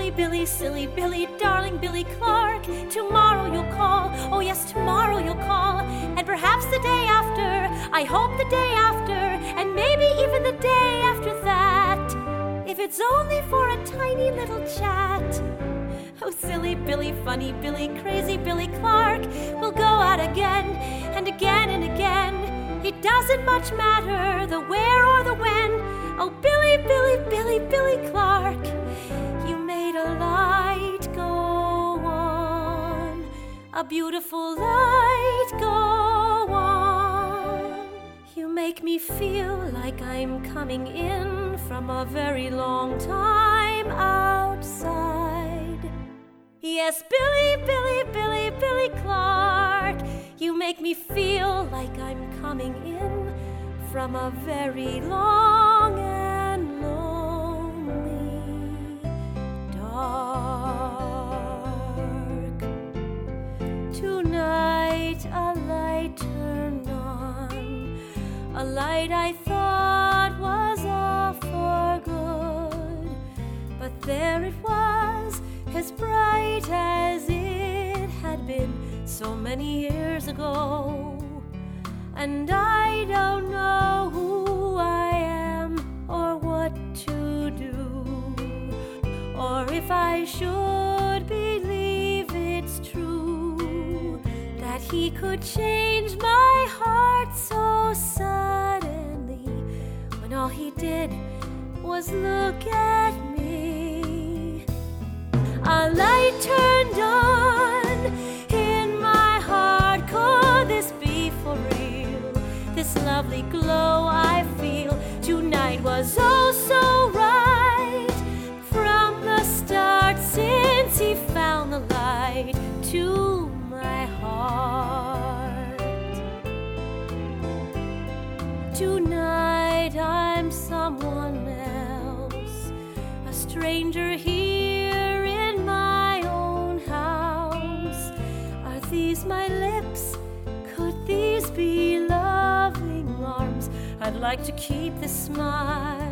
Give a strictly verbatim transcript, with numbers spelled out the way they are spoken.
Billy, Billy, silly Billy, darling Billy Clark. Tomorrow you'll call, oh yes, tomorrow you'll call. And perhaps the day after, I hope the day after, and maybe even the day after that, if it's only for a tiny little chat. Oh, silly Billy, funny Billy, crazy Billy Clark will go out again and again and again. It doesn't much matter the where or the when. Oh, Billy, Billy, Billy, Billy Clark, you made a light go on, a beautiful light go on. You make me feel like I'm coming in from a very long time outside. Yes, Billy, Billy, Billy, Billy Clark, you make me feel like I'm coming in from a very long and lonely dark. Tonight a light turned on, a light I thought was all for good, but there it was, as bright as it had been so many years ago. And I don't know who I am or what to do, or if I should believe it's true that he could change my heart so suddenly, when all he did was look at me. A light turned on in my heart. Could this be for real? This lovely glow I feel tonight was oh so right from the start, since he found the light to my heart. Tonight I'm someone else, a stranger here in my own house. Are these my lips? Could these be loving arms? I'd like to keep this smile